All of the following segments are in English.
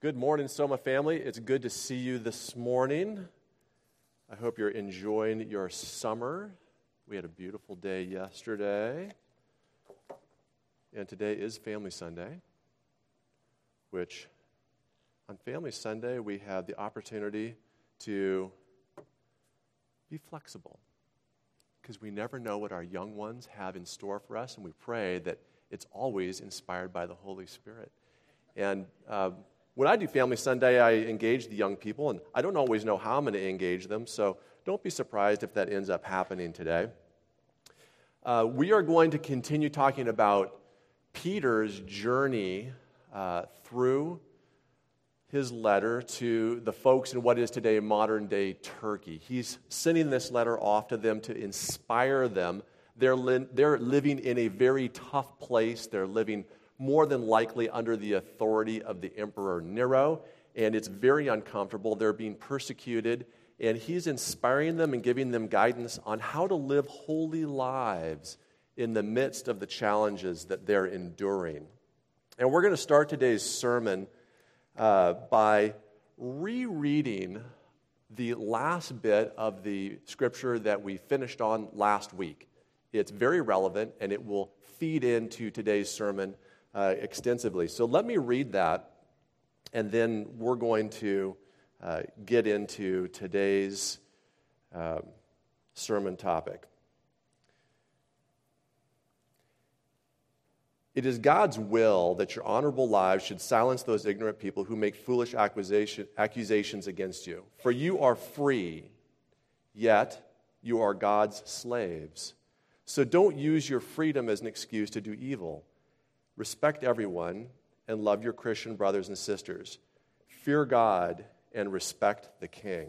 Good morning, Soma family. It's good to see you this morning. I hope you're enjoying your summer. We had a beautiful day yesterday. And today is Family Sunday, which on Family Sunday we have the opportunity to be flexible because we never know what our young ones have in store for us, and we pray that it's always inspired by the Holy Spirit. And when I do Family Sunday, I engage the young people, and I don't always know how I'm going to engage them, so don't be surprised if that ends up happening today. We are going to continue talking about Peter's journey through his letter to the folks in what is today modern-day Turkey. He's sending this letter off to them to inspire them. They're living in a very tough place. They're living more than likely under the authority of the Emperor Nero, and it's very uncomfortable. They're being persecuted, and he's inspiring them and giving them guidance on how to live holy lives in the midst of the challenges that they're enduring. And we're going to start today's sermon by rereading the last bit of the scripture that we finished on last week. It's very relevant, and it will feed into today's sermon extensively. So let me read that, and then we're going to get into today's sermon topic. It is God's will that your honorable lives should silence those ignorant people who make foolish accusations against you. For you are free, yet you are God's slaves. So don't use your freedom as an excuse to do evil. Respect everyone and love your Christian brothers and sisters. Fear God and respect the King.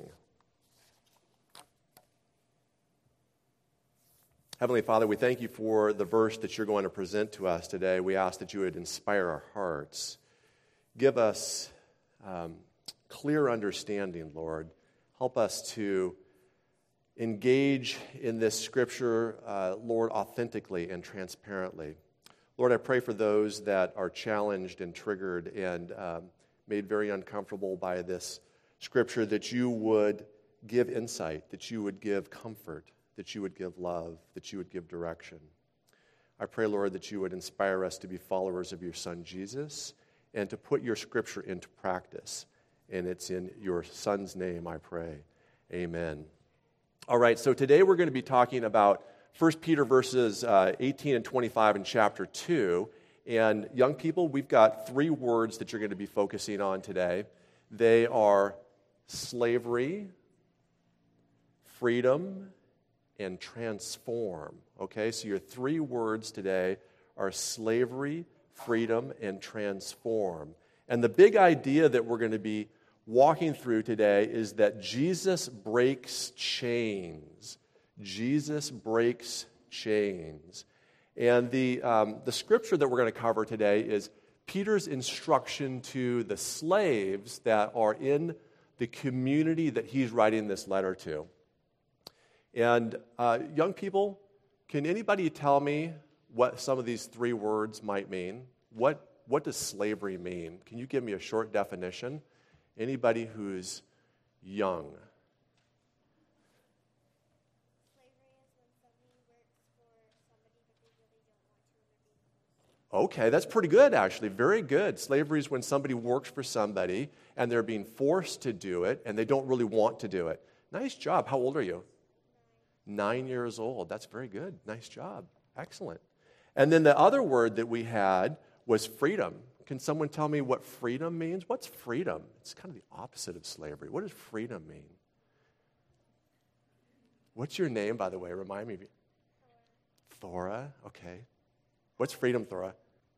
Heavenly Father, we thank you for the verse that you're going to present to us today. We ask that you would inspire our hearts. Give us clear understanding, Lord. Help us to engage in this scripture, Lord, authentically and transparently. Lord, I pray for those that are challenged and triggered and made very uncomfortable by this scripture, that you would give insight, that you would give comfort, that you would give love, that you would give direction. I pray, Lord, that you would inspire us to be followers of your Son, Jesus, and to put your scripture into practice. And it's in your Son's name I pray. Amen. All right, so today we're going to be talking about 1 Peter verses 18 and 25 in chapter 2. And young people, we've got three words that you're going to be focusing on today. They are slavery, freedom, and transform. Okay, so your three words today are slavery, freedom, and transform. And the big idea that we're going to be walking through today is that Jesus breaks chains. Jesus breaks chains. And the scripture that we're going to cover today is Peter's instruction to the slaves that are in the community that he's writing this letter to. And young people, can anybody tell me what some of these three words might mean? What does slavery mean? Can you give me a short definition? Anybody who's young. Okay, that's pretty good, actually. Very good. Slavery is when somebody works for somebody and they're being forced to do it and they don't really want to do it. Nice job. How old are you? 9 years old. That's very good. Nice job. Excellent. And then the other word that we had was freedom. Can someone tell me what freedom means? What's freedom? It's kind of the opposite of slavery. What does freedom mean? What's your name, by the way? Remind me. Thora. Okay. What's freedom, Thora?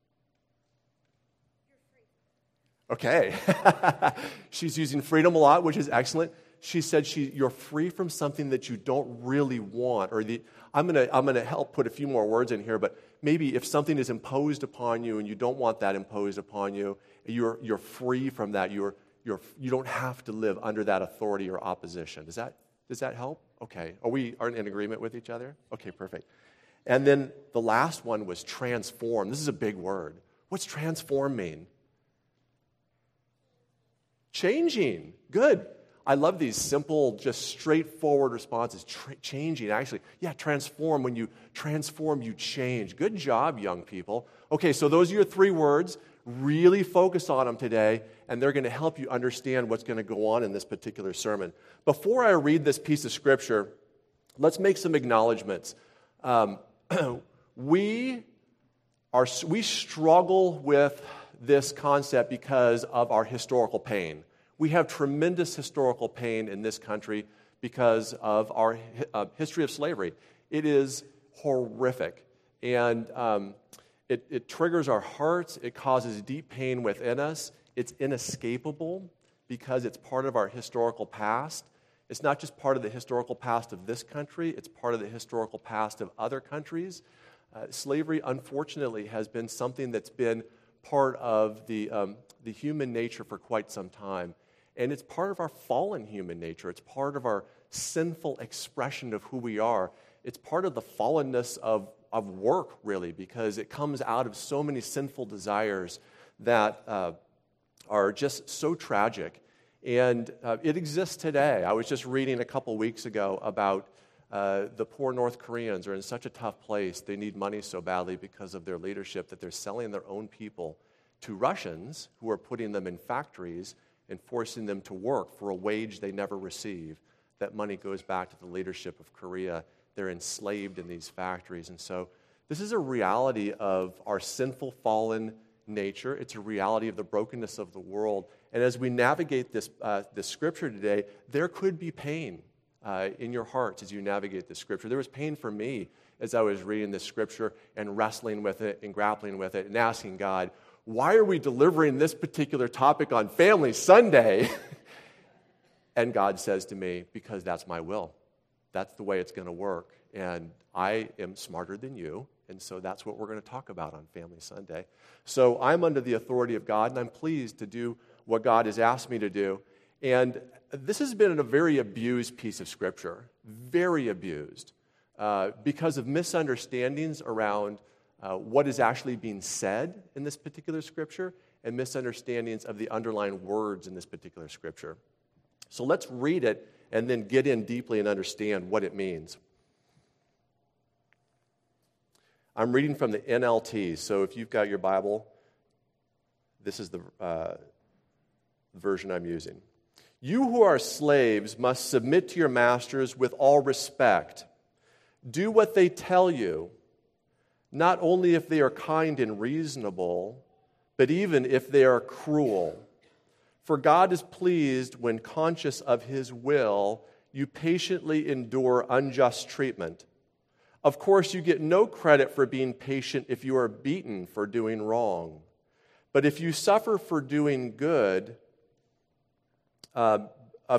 Okay. She's using freedom a lot, which is excellent. She said you're free from something that you don't really want. Or I'm gonna help put a few more words in here, but maybe if something is imposed upon you and you don't want that imposed upon you, you're free from that. You don't have to live under that authority or opposition. Does that help? Okay. Are we in agreement with each other? Okay, perfect. And then the last one was transform. This is a big word. What's transform mean? Changing. Good. I love these simple, just straightforward responses. Changing, actually. Yeah, transform. When you transform, you change. Good job, young people. Okay, so those are your 3 words. Really focus on them today, and they're going to help you understand what's going to go on in this particular sermon. Before I read this piece of Scripture, let's make some acknowledgments. We struggle with this concept because of our historical pain. We have tremendous historical pain in this country because of our history of slavery. It is horrific, and it triggers our hearts. It causes deep pain within us. It's inescapable because it's part of our historical past. It's not just part of the historical past of this country, it's part of the historical past of other countries. Slavery, unfortunately, has been something that's been part of the human nature for quite some time. And it's part of our fallen human nature. It's part of our sinful expression of who we are. It's part of the fallenness of work, really, because it comes out of so many sinful desires that are just so tragic. And it exists today. I was just reading a couple weeks ago about the poor North Koreans are in such a tough place. They need money so badly because of their leadership that they're selling their own people to Russians who are putting them in factories and forcing them to work for a wage they never receive. That money goes back to the leadership of Korea. They're enslaved in these factories. And so this is a reality of our sinful, fallen nature. It's a reality of the brokenness of the world. And as we navigate this scripture today, there could be pain in your hearts as you navigate this scripture. There was pain for me as I was reading this scripture and wrestling with it and grappling with it and asking God, why are we delivering this particular topic on Family Sunday? And God says to me, because that's my will. That's the way it's going to work. And I am smarter than you, and so that's what we're going to talk about on Family Sunday. So I'm under the authority of God, and I'm pleased to do what God has asked me to do. And this has been a very abused piece of Scripture, very abused, because of misunderstandings around what is actually being said in this particular Scripture and misunderstandings of the underlying words in this particular Scripture. So let's read it and then get in deeply and understand what it means. I'm reading from the NLT, so if you've got your Bible, this is the version I'm using. You who are slaves must submit to your masters with all respect. Do what they tell you, not only if they are kind and reasonable, but even if they are cruel. For God is pleased when, conscious of His will, you patiently endure unjust treatment. Of course, you get no credit for being patient if you are beaten for doing wrong. But if you suffer for doing good, and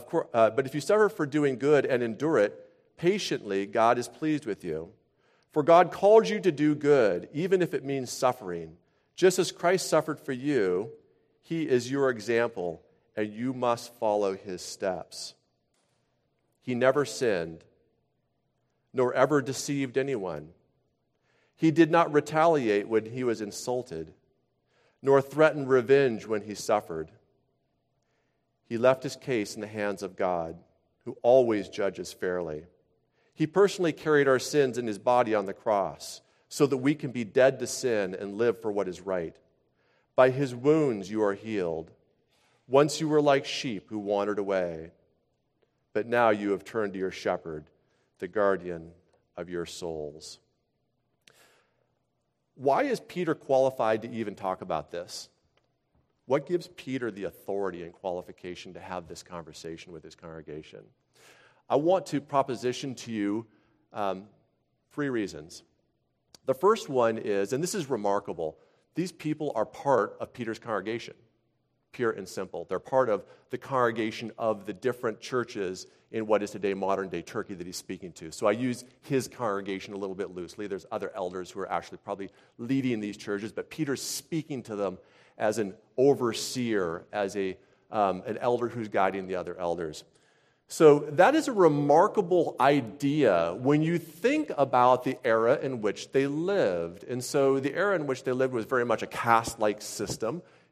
endure it patiently, God is pleased with you. For God called you to do good, even if it means suffering. Just as Christ suffered for you, He is your example, and you must follow His steps. He never sinned, nor ever deceived anyone. He did not retaliate when He was insulted, nor threaten revenge when He suffered. He left His case in the hands of God, who always judges fairly. He personally carried our sins in His body on the cross so that we can be dead to sin and live for what is right. By His wounds you are healed. Once you were like sheep who wandered away, but now you have turned to your shepherd, the guardian of your souls. Why is Peter qualified to even talk about this? What gives Peter the authority and qualification to have this conversation with his congregation? I want to proposition to you 3 reasons. The first one is, and this is remarkable, these people are part of Peter's congregation, pure and simple. They're part of the congregation of the different churches in what is today modern-day Turkey that he's speaking to. So I use his congregation a little bit loosely. There's other elders who are actually probably leading these churches, but Peter's speaking to them as an overseer, as an elder who's guiding the other elders. So that is a remarkable idea when you think about the era in which they lived. And so the era in which they lived was very much a caste-like system.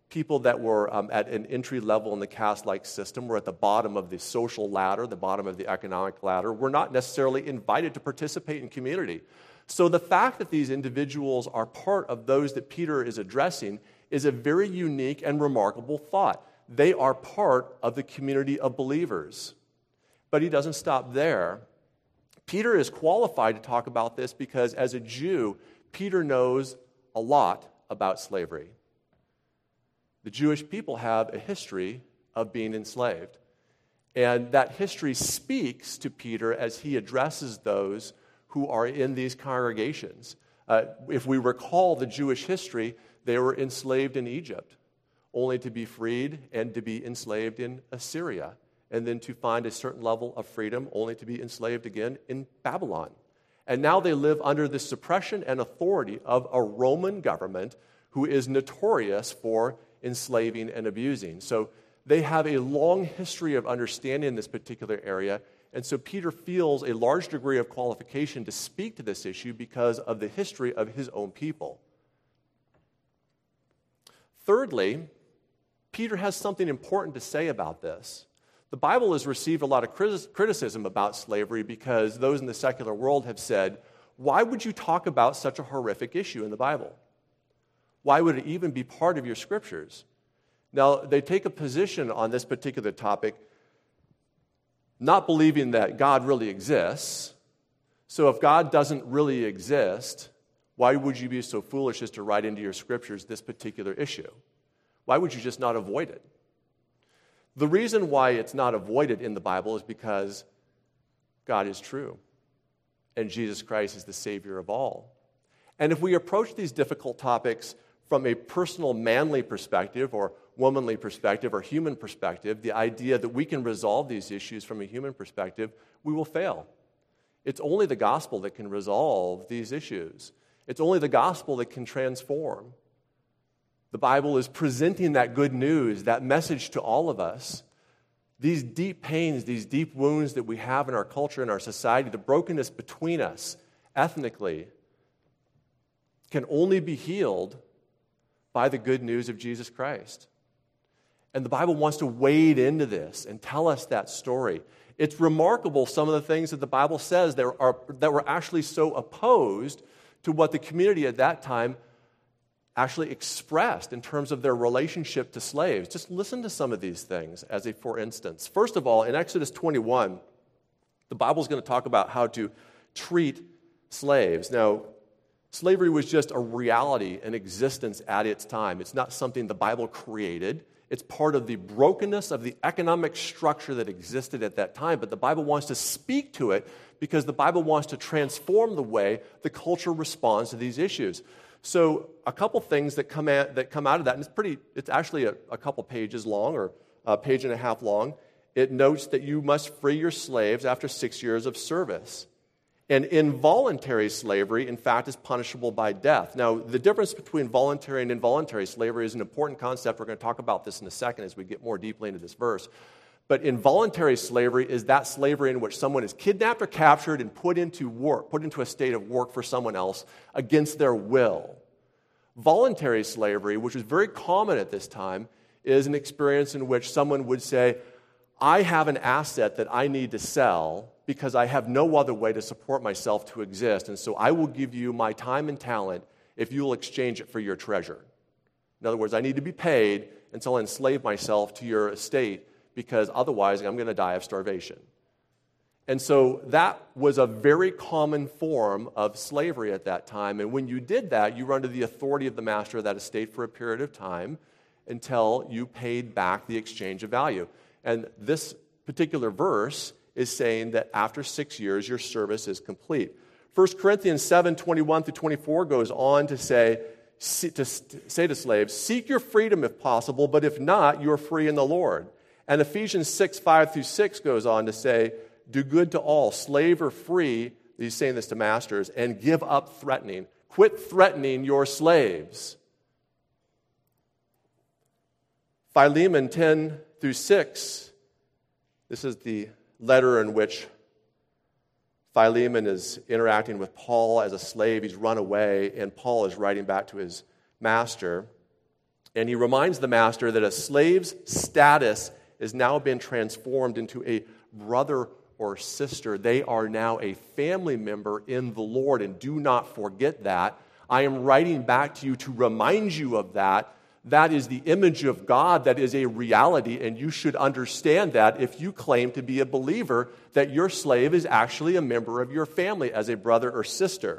people that were at an entry level in the caste-like system, were at the bottom of the social ladder, the bottom of the economic ladder, were not necessarily invited to participate in community. So the fact that these individuals are part of those that Peter is addressing is a very unique and remarkable thought. They are part of the community of believers. But he doesn't stop there. Peter is qualified to talk about this because as a Jew, Peter knows a lot about slavery. The Jewish people have a history of being enslaved. And that history speaks to Peter as he addresses those who are in these congregations. If we recall the Jewish history, they were enslaved in Egypt, only to be freed and to be enslaved in Assyria, and then to find a certain level of freedom, only to be enslaved again in Babylon. And now they live under the suppression and authority of a Roman government who is notorious for enslaving and abusing. So they have a long history of understanding this particular area, and so Peter feels a large degree of qualification to speak to this issue because of the history of his own people. Thirdly, Peter has something important to say about this. The Bible has received a lot of criticism about slavery because those in the secular world have said, why would you talk about such a horrific issue in the Bible? Why would it even be part of your scriptures? Now, they take a position on this particular topic, not believing that God really exists. So if God doesn't really exist, why would you be so foolish as to write into your scriptures this particular issue? Why would you just not avoid it? The reason why it's not avoided in the Bible is because God is true, and Jesus Christ is the Savior of all. And if we approach these difficult topics from a personal manly perspective or womanly perspective or human perspective, the idea that we can resolve these issues from a human perspective, we will fail. It's only the gospel that can resolve these issues. It's only the gospel that can transform. The Bible is presenting that good news, that message to all of us. These deep pains, these deep wounds that we have in our culture and our society, the brokenness between us ethnically, can only be healed by the good news of Jesus Christ. And the Bible wants to wade into this and tell us that story. It's remarkable, some of the things that the Bible says that were actually so opposed to what the community at that time actually expressed in terms of their relationship to slaves. Just listen to some of these things as a for instance. First of all, in Exodus 21, the Bible is going to talk about how to treat slaves. Now, slavery was just a reality in existence at its time. It's not something the Bible created. It's part of the brokenness of the economic structure that existed at that time, but the Bible wants to speak to it because the Bible wants to transform the way the culture responds to these issues. So a couple things that come out of that, and it's actually a couple pages long or a page and a half long. It notes that you must free your slaves after 6 years of service. And involuntary slavery, in fact, is punishable by death. Now, the difference between voluntary and involuntary slavery is an important concept. We're going to talk about this in a second as we get more deeply into this verse. But involuntary slavery is that slavery in which someone is kidnapped or captured and put into a state of work for someone else against their will. Voluntary slavery, which was very common at this time, is an experience in which someone would say, I have an asset that I need to sell because I have no other way to support myself to exist, and so I will give you my time and talent if you will exchange it for your treasure. In other words, I need to be paid until I enslave myself to your estate because otherwise I'm going to die of starvation. And so that was a very common form of slavery at that time, and when you did that, you were under the authority of the master of that estate for a period of time until you paid back the exchange of value. And this particular verse is saying that after 6 years, your service is complete. 1 Corinthians 7:21-24 goes on to say to slaves, seek your freedom if possible, but if not, you are free in the Lord. And Ephesians 6:5-6 goes on to say, do good to all, slave or free, he's saying this to masters, and give up threatening. Quit threatening your slaves. Philemon 10-6, this is the letter in which Philemon is interacting with Paul as a slave. He's run away, and Paul is writing back to his master. And he reminds the master that a slave's status has now been transformed into a brother or sister. They are now a family member in the Lord, and do not forget that. I am writing back to you to remind you of that. That is the image of God. That is a reality, and you should understand that if you claim to be a believer, that your slave is actually a member of your family as a brother or sister.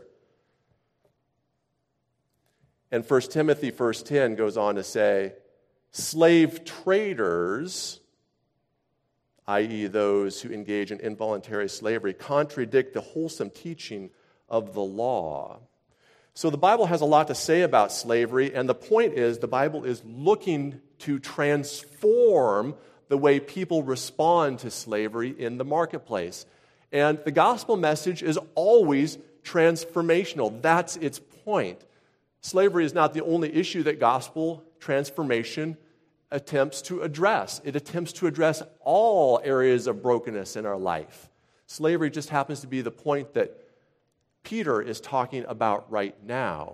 And 1 Timothy 1:10 goes on to say, slave traders, i.e. those who engage in involuntary slavery, contradict the wholesome teaching of the law. So the Bible has a lot to say about slavery, and the point is the Bible is looking to transform the way people respond to slavery in the marketplace. And the gospel message is always transformational. That's its point. Slavery is not the only issue that gospel transformation attempts to address. It attempts to address all areas of brokenness in our life. Slavery just happens to be the point that Peter is talking about right now.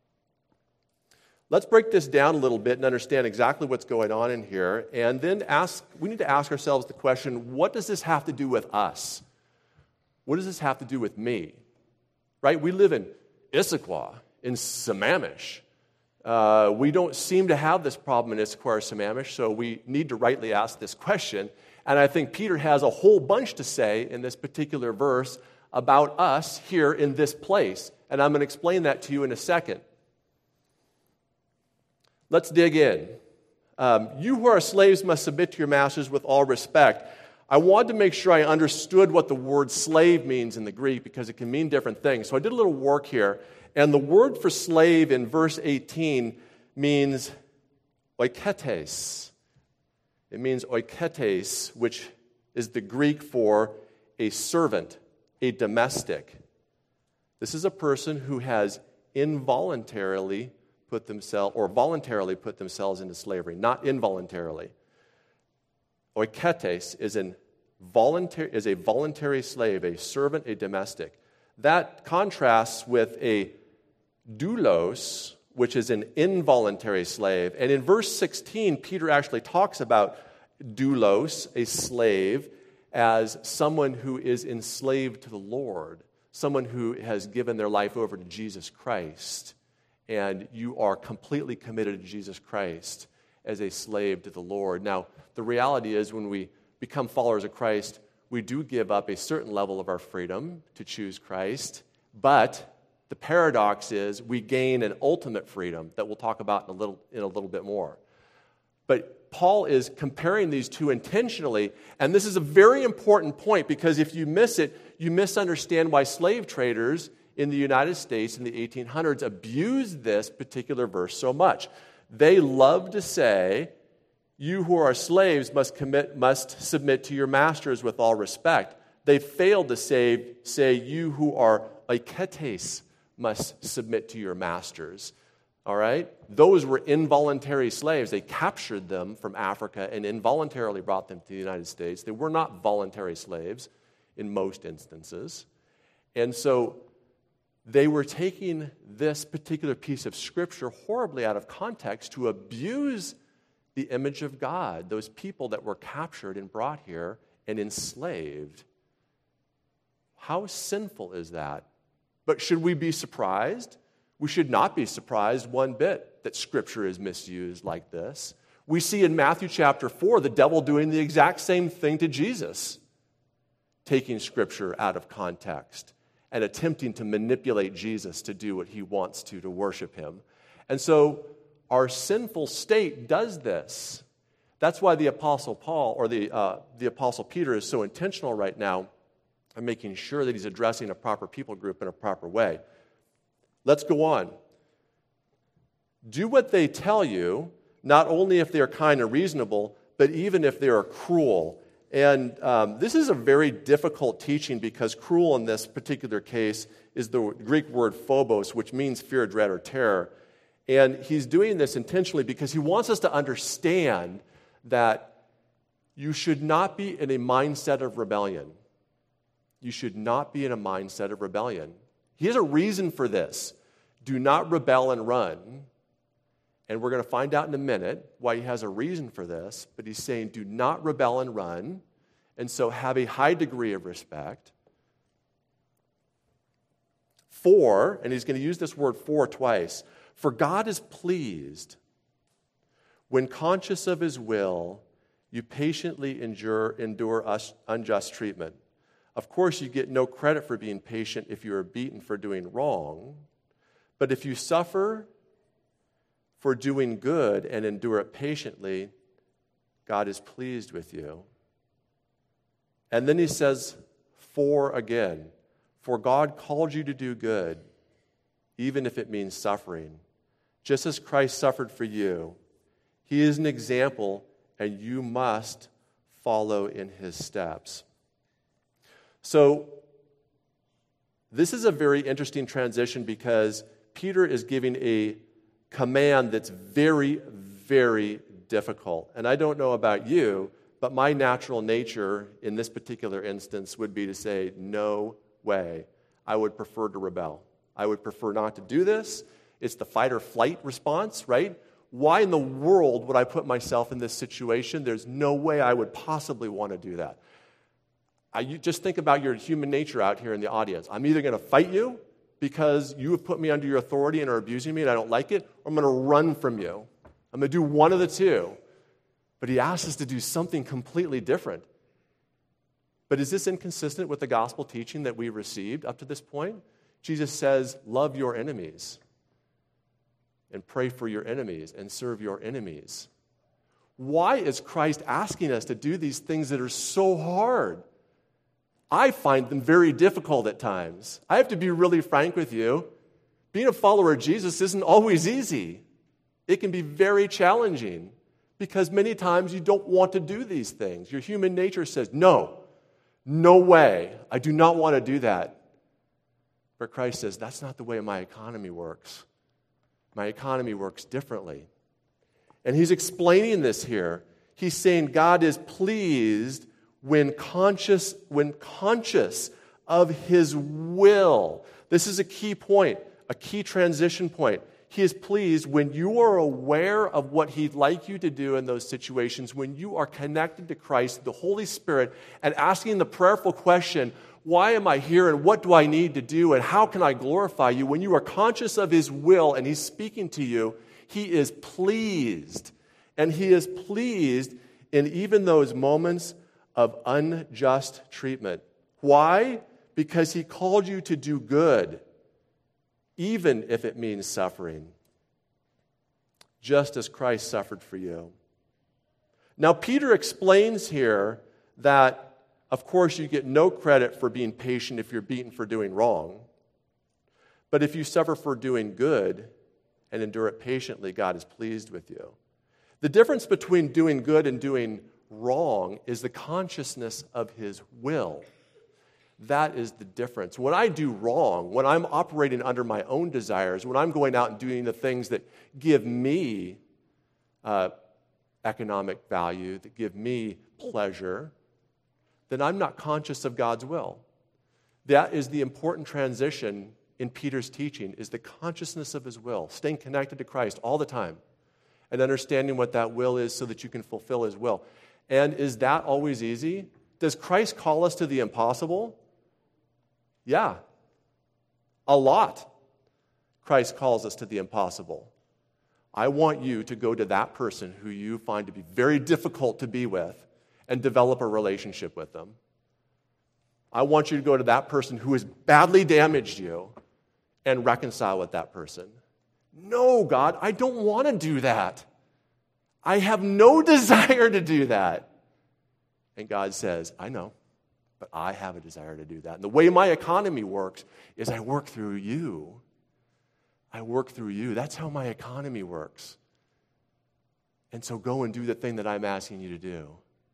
Let's break this down a little bit and understand exactly what's going on in here, and then we need to ask ourselves the question, what does this have to do with us? What does this have to do with me? Right? We live in Issaquah, in Sammamish. We don't seem to have this problem in Issaquah or Sammamish, so we need to rightly ask this question. And I think Peter has a whole bunch to say in this particular verse about us here in this place. And I'm going to explain that to you in a second. Let's dig in. You who are slaves must submit to your masters with all respect. I wanted to make sure I understood what the word slave means in the Greek because it can mean different things. So I did a little work here. And the word for slave in verse 18 means oiketes. It means oiketes, which is the Greek for a servant, a domestic. This is a person who has involuntarily put themselves, or voluntarily put themselves into slavery, not involuntarily. Oiketes is a voluntary slave, a servant, a domestic. That contrasts with a doulos, which is an involuntary slave. And in verse 16, Peter actually talks about doulos, a slave, as someone who is enslaved to the Lord, someone who has given their life over to Jesus Christ. And you are completely committed to Jesus Christ as a slave to the Lord. Now, the reality is when we become followers of Christ, we do give up a certain level of our freedom to choose Christ, but the paradox is we gain an ultimate freedom that we'll talk about in a little bit more. But Paul is comparing these two intentionally, and this is a very important point because if you miss it, you misunderstand why slave traders in the United States in the 1800s abused this particular verse so much. They love to say, you who are slaves must submit to your masters with all respect. They failed to say you who are oiketes must submit to your masters. All right? Those were involuntary slaves. They captured them from Africa and involuntarily brought them to the United States. They were not voluntary slaves in most instances. And so they were taking this particular piece of Scripture horribly out of context to abuse the image of God, those people that were captured and brought here and enslaved. How sinful is that? But should we be surprised? We should not be surprised one bit that Scripture is misused like this. We see in Matthew chapter 4 the devil doing the exact same thing to Jesus, taking Scripture out of context and attempting to manipulate Jesus to do what he wants to worship him. And so our sinful state does this. That's why the Apostle Paul, or the Apostle Peter, is so intentional right now in making sure that he's addressing a proper people group in a proper way. Let's go on. Do what they tell you, not only if they are kind and reasonable, but even if they are cruel. And this is a very difficult teaching because cruel in this particular case is the Greek word phobos, which means fear, dread, or terror. And he's doing this intentionally because he wants us to understand that you should not be in a mindset of rebellion. You should not be in a mindset of rebellion. He has a reason for this. Do not rebel and run. And we're going to find out in a minute why he has a reason for this, but he's saying, do not rebel and run, and so have a high degree of respect. For, and he's going to use this word for twice, for God is pleased when conscious of his will, you patiently endure unjust treatment. Of course, you get no credit for being patient if you are beaten for doing wrong, but if you suffer for doing good and endure it patiently, God is pleased with you. And then he says, for again, for God called you to do good, even if it means suffering. Just as Christ suffered for you, he is an example, and you must follow in his steps. So, this is a very interesting transition because Peter is giving a command that's very, very difficult. And I don't know about you, but my natural nature in this particular instance would be to say, no way. I would prefer to rebel. I would prefer not to do this. It's the fight or flight response, right? Why in the world would I put myself in this situation? There's no way I would possibly want to do that. You just think about your human nature out here in the audience. I'm either going to fight you because you have put me under your authority and are abusing me and I don't like it, or I'm going to run from you. I'm going to do one of the two. But he asks us to do something completely different. But is this inconsistent with the gospel teaching that we received up to this point? Jesus says, love your enemies and pray for your enemies and serve your enemies. Why is Christ asking us to do these things that are so hard? I find them very difficult at times. I have to be really frank with you. Being a follower of Jesus isn't always easy. It can be very challenging because many times you don't want to do these things. Your human nature says, no way, I do not want to do that. But Christ says, that's not the way my economy works. My economy works differently. And he's explaining this here. He's saying God is pleased when conscious of his will. This is a key point, a key transition point. He is pleased when you are aware of what he'd like you to do in those situations, when you are connected to Christ, the Holy Spirit, and asking the prayerful question, why am I here and what do I need to do and how can I glorify you? When you are conscious of his will and he's speaking to you, he is pleased. And he is pleased in even those moments of unjust treatment. Why? Because he called you to do good, even if it means suffering, just as Christ suffered for you. Now, Peter explains here that, of course, you get no credit for being patient if you're beaten for doing wrong. But if you suffer for doing good and endure it patiently, God is pleased with you. The difference between doing good and doing wrong is the consciousness of his will. That is the difference. When I do wrong, when I'm operating under my own desires, when I'm going out and doing the things that give me economic value, that give me pleasure, then I'm not conscious of God's will. That is the important transition in Peter's teaching, is the consciousness of his will, staying connected to Christ all the time, and understanding what that will is so that you can fulfill his will. And is that always easy? Does Christ call us to the impossible? Yeah, a lot. Christ calls us to the impossible. I want you to go to that person who you find to be very difficult to be with and develop a relationship with them. I want you to go to that person who has badly damaged you and reconcile with that person. No, God, I don't want to do that. I have no desire to do that. And God says, I know, but I have a desire to do that. And the way my economy works is I work through you. I work through you. That's how my economy works. And so go and do the thing that I'm asking you to do.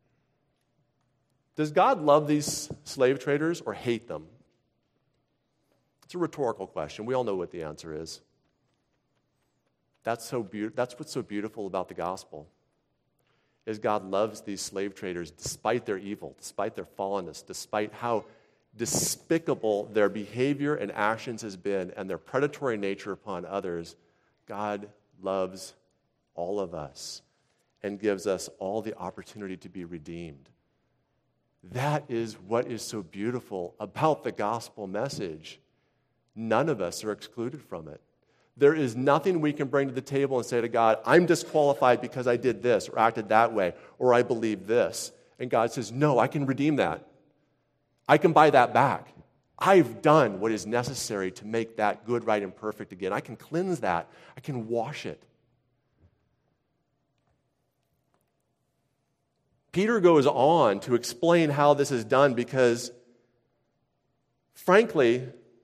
Does God love these slave traders or hate them? It's a rhetorical question. We all know what the answer is. That's what's so beautiful about the gospel, is God loves these slave traders despite their evil, despite their fallenness, despite how despicable their behavior and actions has been and their predatory nature upon others. God loves all of us and gives us all the opportunity to be redeemed. That is what is so beautiful about the gospel message. None of us are excluded from it. There is nothing we can bring to the table and say to God, I'm disqualified because I did this or acted that way or I believe this. And God says, no, I can redeem that. I can buy that back. I've done what is necessary to make that good, right, and perfect again. I can cleanse that. I can wash it. Peter goes on to explain how this is done because, frankly,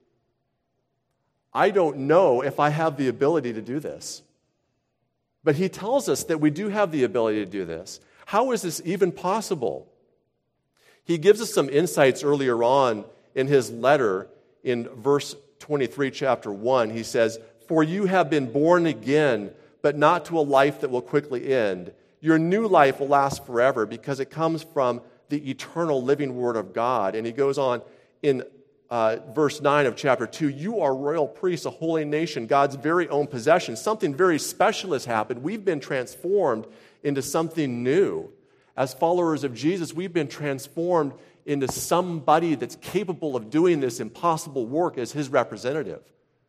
I don't know if I have the ability to do this. But he tells us that we do have the ability to do this. How is this even possible? He gives us some insights earlier on in his letter in verse 23, chapter 1. He says, "For you have been born again, but not to a life that will quickly end. Your new life will last forever because it comes from the eternal living Word of God." And he goes on in verse 9 of chapter 2, "You are royal priests, a holy nation, God's very own possession." Something very special has happened. We've been transformed into something new. As followers of Jesus, we've been transformed into somebody that's capable of doing this impossible work as his representative.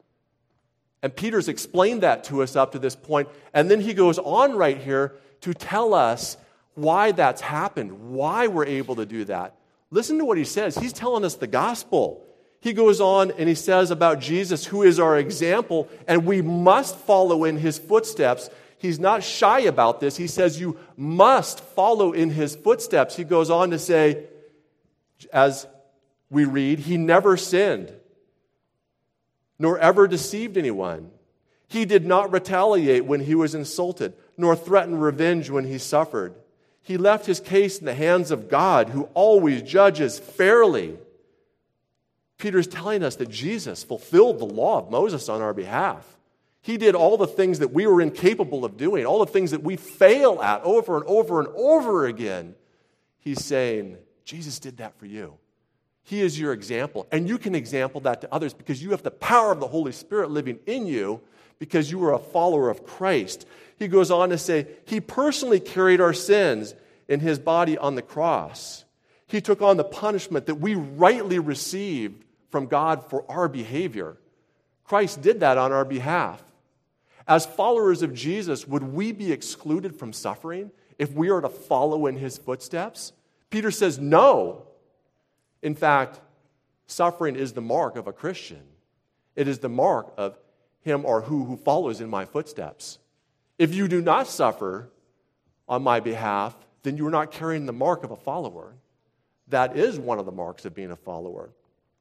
And Peter's explained that to us up to this point, and then he goes on right here to tell us why that's happened, why we're able to do that. Listen to what he says. He's telling us the gospel. He goes on and he says about Jesus, who is our example, and we must follow in his footsteps. He's not shy about this. He says you must follow in his footsteps. He goes on to say, as we read, he never sinned, nor ever deceived anyone. He did not retaliate when he was insulted, nor threaten revenge when he suffered. He left his case in the hands of God, who always judges fairly. Peter's telling us that Jesus fulfilled the law of Moses on our behalf. He did all the things that we were incapable of doing, all the things that we fail at over and over and over again. He's saying, Jesus did that for you. He is your example, and you can example that to others because you have the power of the Holy Spirit living in you because you are a follower of Christ. He goes on to say, he personally carried our sins in his body on the cross. He took on the punishment that we rightly received from God for our behavior. Christ did that on our behalf. As followers of Jesus, would we be excluded from suffering if we are to follow in his footsteps? Peter says no. In fact, suffering is the mark of a Christian. It is the mark of him or who follows in my footsteps. If you do not suffer on my behalf, then you are not carrying the mark of a follower. That is one of the marks of being a follower.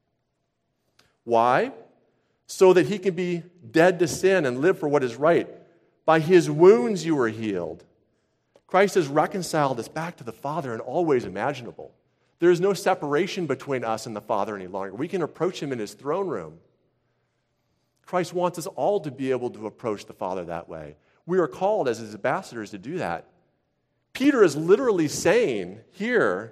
Why? So that he can be dead to sin and live for what is right. By his wounds you were healed. Christ has reconciled us back to the Father in all ways imaginable. There is no separation between us and the Father any longer. We can approach him in his throne room. Christ wants us all to be able to approach the Father that way. We are called as his ambassadors to do that. Peter is literally saying here,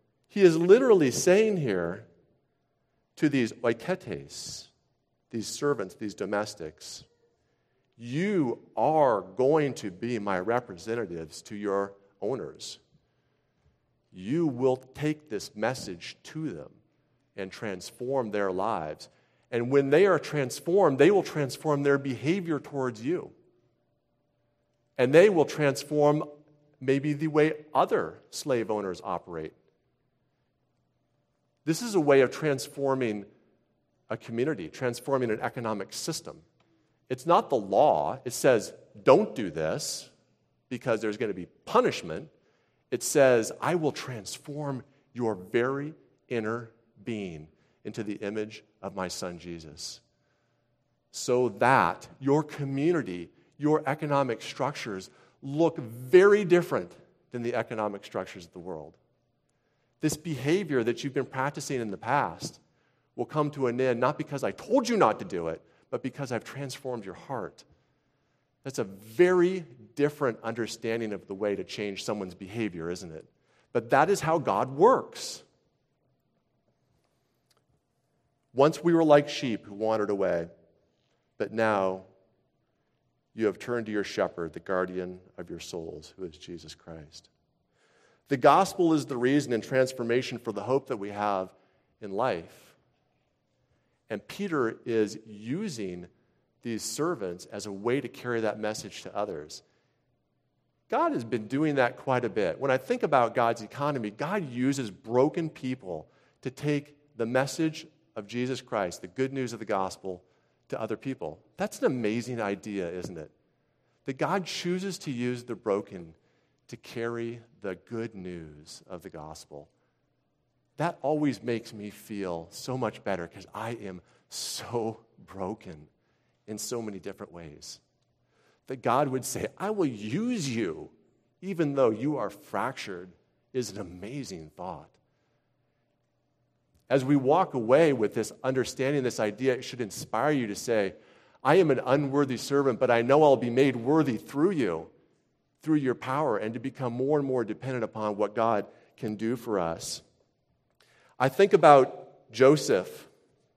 to these oiketes, these servants, these domestics, you are going to be my representatives to your owners. You will take this message to them and transform their lives. And when they are transformed, they will transform their behavior towards you. And they will transform maybe the way other slave owners operate. This is a way of transforming a community, transforming an economic system. It's not the law. It says, don't do this because there's going to be punishment. It says, I will transform your very inner being into the image of my son Jesus, so that your community, your economic structures look very different than the economic structures of the world. This behavior that you've been practicing in the past will come to an end, not because I told you not to do it, but because I've transformed your heart. That's a very different understanding of the way to change someone's behavior, isn't it? But that is how God works. Once we were like sheep who wandered away, but now you have turned to your shepherd, the guardian of your souls, who is Jesus Christ. The gospel is the reason and transformation for the hope that we have in life. And Peter is using these servants as a way to carry that message to others. God has been doing that quite a bit. When I think about God's economy, God uses broken people to take the message of Jesus Christ, the good news of the gospel, to other people. That's an amazing idea, isn't it? That God chooses to use the broken to carry the good news of the gospel. That always makes me feel so much better because I am so broken in so many different ways. That God would say, I will use you even though you are fractured is an amazing thought. As we walk away with this understanding, this idea, it should inspire you to say, I am an unworthy servant, but I know I'll be made worthy through you, through your power, and to become more and more dependent upon what God can do for us. I think about Joseph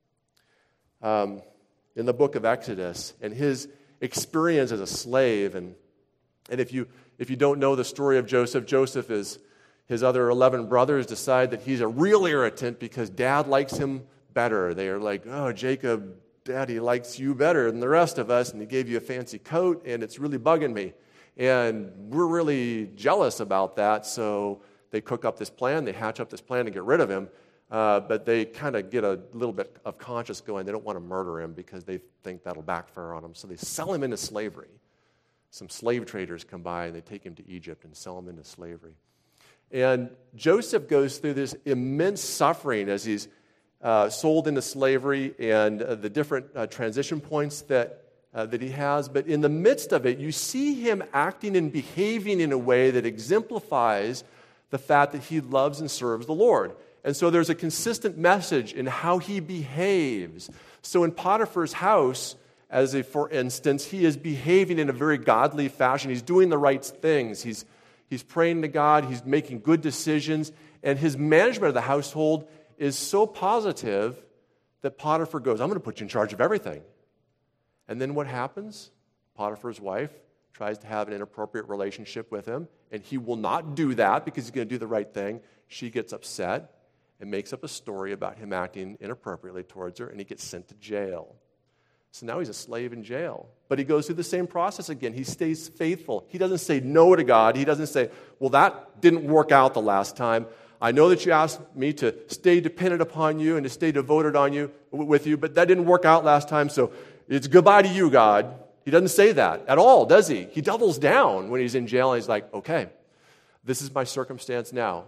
in the book of Exodus and his experience as a slave. And if you don't know the story of Joseph, Joseph is his other 11 brothers decide that he's a real irritant because dad likes him better. They are like, oh, Jacob, daddy likes you better than the rest of us, and he gave you a fancy coat, and it's really bugging me. And we're really jealous about that, so they cook up this plan, they hatch up this plan to get rid of him, but they kind of get a little bit of conscience going. They don't want to murder him because they think that'll backfire on him, so they sell him into slavery. Some slave traders come by, and they take him to Egypt and sell him into slavery. And Joseph goes through this immense suffering as he's sold into slavery and the different transition points that he has. But in the midst of it, you see him acting and behaving in a way that exemplifies the fact that he loves and serves the Lord. And so there's a consistent message in how he behaves. So in Potiphar's house, for instance, he is behaving in a very godly fashion. He's doing the right things. He's praying to God. He's making good decisions. And his management of the household is so positive that Potiphar goes, I'm going to put you in charge of everything. And then what happens? Potiphar's wife tries to have an inappropriate relationship with him, and he will not do that because he's going to do the right thing. She gets upset and makes up a story about him acting inappropriately towards her, and he gets sent to jail. So now he's a slave in jail. But he goes through the same process again. He stays faithful. He doesn't say no to God. He doesn't say, well, that didn't work out the last time. I know that you asked me to stay dependent upon you and to stay devoted with you, but that didn't work out last time, so it's goodbye to you, God. He doesn't say that at all, does he? He doubles down when he's in jail, and he's like, okay, this is my circumstance now.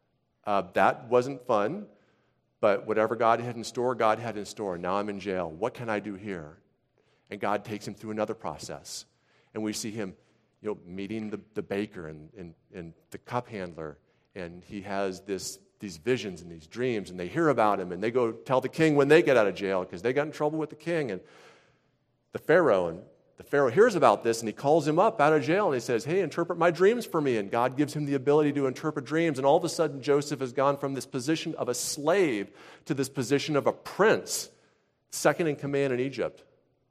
That wasn't fun. But whatever God had in store, God had in store. Now I'm in jail. What can I do here? And God takes him through another process. And we see him meeting the baker and the cup handler. And he has these visions and these dreams. And they hear about him. And they go tell the king when they get out of jail because they got in trouble with the king. And the Pharaoh hears about this, and he calls him up out of jail, and he says, hey, interpret my dreams for me. And God gives him the ability to interpret dreams. And all of a sudden, Joseph has gone from this position of a slave to this position of a prince, second in command in Egypt.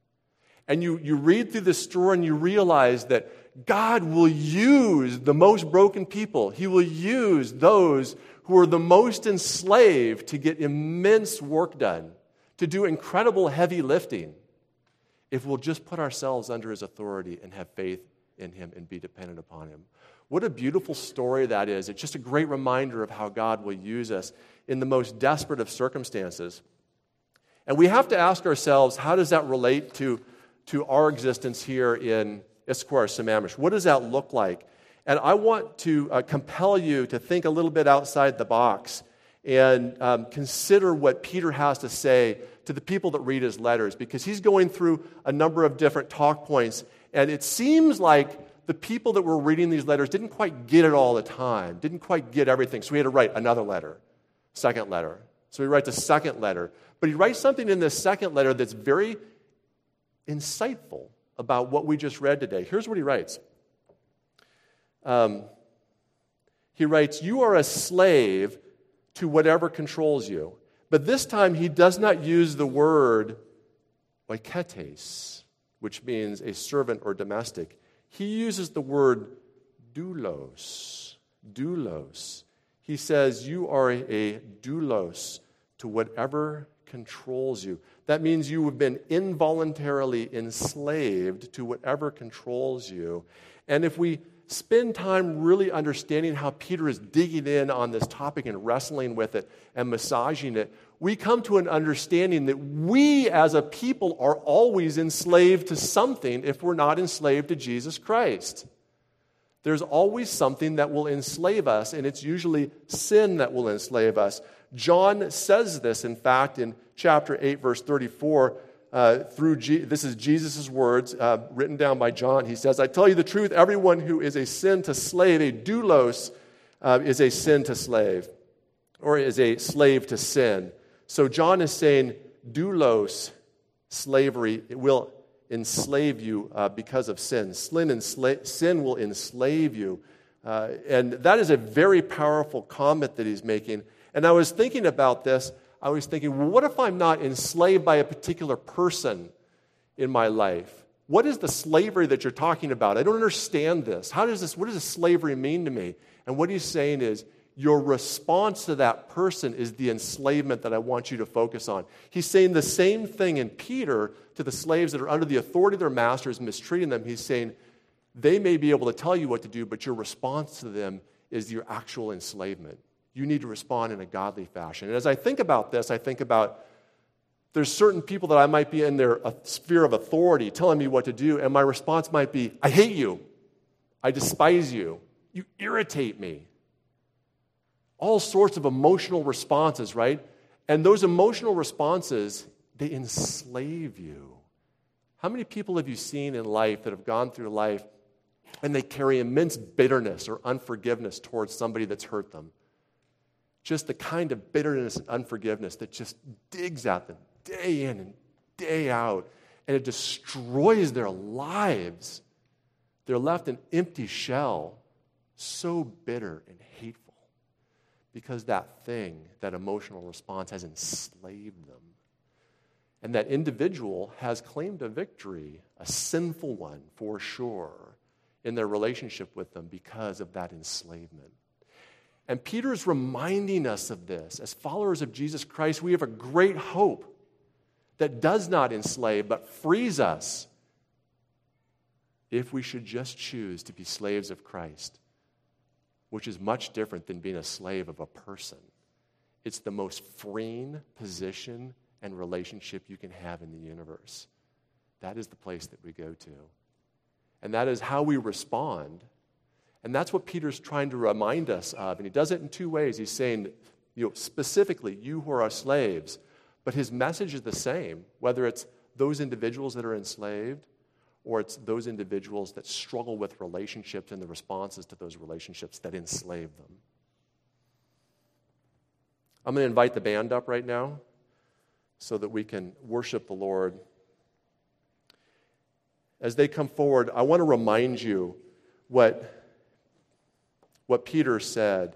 And you read through this story, and you realize that God will use the most broken people. He will use those who are the most enslaved to get immense work done, to do incredible heavy lifting, if we'll just put ourselves under his authority and have faith in him and be dependent upon him. What a beautiful story that is. It's just a great reminder of how God will use us in the most desperate of circumstances. And we have to ask ourselves, how does that relate to our existence here in Issaquah, Sammamish? What does that look like? And I want to compel you to think a little bit outside the box and consider what Peter has to say to the people that read his letters, because he's going through a number of different talk points, and it seems like the people that were reading these letters didn't quite get it all the time, didn't quite get everything, so he had to write another letter, second letter. So he writes a second letter, but he writes something in this second letter that's very insightful about what we just read today. Here's what he writes. He writes, you are a slave to whatever controls you. But this time he does not use the word oiketes, which means a servant or domestic, he uses the word doulos. Doulos. He says, you are a doulos to whatever controls you. That means you have been involuntarily enslaved to whatever controls you. And if we spend time really understanding how Peter is digging in on this topic and wrestling with it and massaging it, we come to an understanding that we as a people are always enslaved to something if we're not enslaved to Jesus Christ. There's always something that will enslave us, and it's usually sin that will enslave us. John says this, in fact, in chapter 8, verse 34, this is Jesus' words written down by John. He says, I tell you the truth, everyone who is a sin to slave, a doulos, is a sin to slave, or is a slave to sin. So John is saying doulos, slavery, it will enslave you because of sin. Sin will enslave you. And that is a very powerful comment that he's making. And I was thinking about this. I was thinking, well, what if I'm not enslaved by a particular person in my life? What is the slavery that you're talking about? I don't understand this. What does this slavery mean to me? And what he's saying is, your response to that person is the enslavement that I want you to focus on. He's saying the same thing in Peter to the slaves that are under the authority of their masters, mistreating them. He's saying they may be able to tell you what to do, but your response to them is your actual enslavement. You need to respond in a godly fashion. And as I think about this, I think about there's certain people that I might be in their sphere of authority telling me what to do, and my response might be, I hate you. I despise you. You irritate me. All sorts of emotional responses, right? And those emotional responses, they enslave you. How many people have you seen in life that have gone through life and they carry immense bitterness or unforgiveness towards somebody that's hurt them? Just the kind of bitterness and unforgiveness that just digs at them day in and day out, and it destroys their lives. They're left an empty shell, so bitter and hateful. Because that thing, that emotional response has enslaved them. And that individual has claimed a victory, a sinful one for sure, in their relationship with them because of that enslavement. And Peter is reminding us of this. As followers of Jesus Christ, we have a great hope that does not enslave but frees us if we should just choose to be slaves of Christ, which is much different than being a slave of a person. It's the most freeing position and relationship you can have in the universe. That is the place that we go to. And that is how we respond. And that's what Peter's trying to remind us of. And he does it in two ways. He's saying, specifically, you who are slaves. But his message is the same, whether it's those individuals that are enslaved or it's those individuals that struggle with relationships and the responses to those relationships that enslave them. I'm going to invite the band up right now so that we can worship the Lord. As they come forward, I want to remind you what Peter said.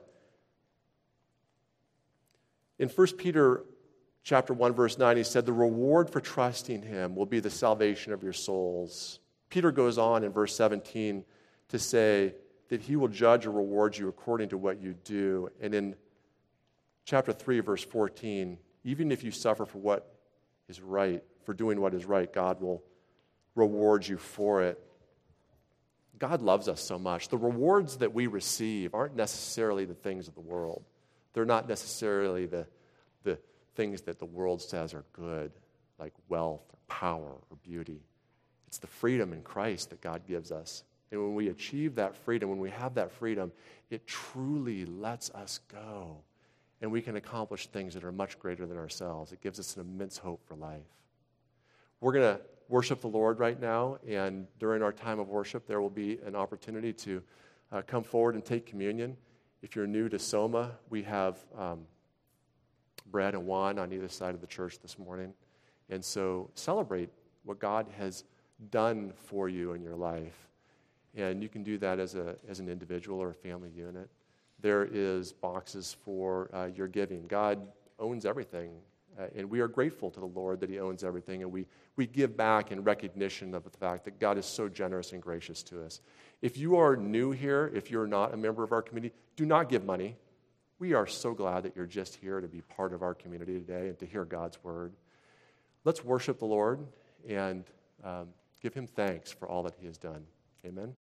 In 1 Peter chapter 1, verse 9, he said, the reward for trusting him will be the salvation of your souls. Peter goes on in verse 17 to say that he will judge or reward you according to what you do. And in chapter 3, verse 14, even if you suffer for what is right, for doing what is right, God will reward you for it. God loves us so much. The rewards that we receive aren't necessarily the things of the world. They're not necessarily the things that the world says are good, like wealth or power or beauty. It's the freedom in Christ that God gives us. And when we achieve that freedom, when we have that freedom, it truly lets us go. And we can accomplish things that are much greater than ourselves. It gives us an immense hope for life. We're going to worship the Lord right now, and during our time of worship, there will be an opportunity to come forward and take communion. If you're new to Soma, we have bread and wine on either side of the church this morning. And so celebrate what God has done for you in your life. And you can do that as an individual or a family unit. There is boxes for your giving. God owns everything. And we are grateful to the Lord that he owns everything, and we give back in recognition of the fact that God is so generous and gracious to us. If you are new here, if you're not a member of our community, do not give money. We are so glad that you're just here to be part of our community today and to hear God's word. Let's worship the Lord and give him thanks for all that he has done. Amen.